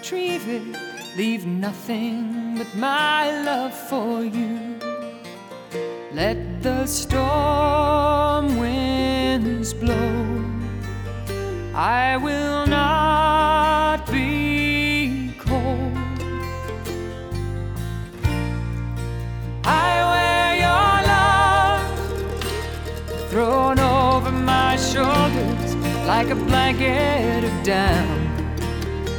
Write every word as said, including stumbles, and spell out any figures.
retrieve it, leave nothing but my love for you. Let the storm winds blow, I will not be cold. I wear your love thrown over my shoulders like a blanket of down.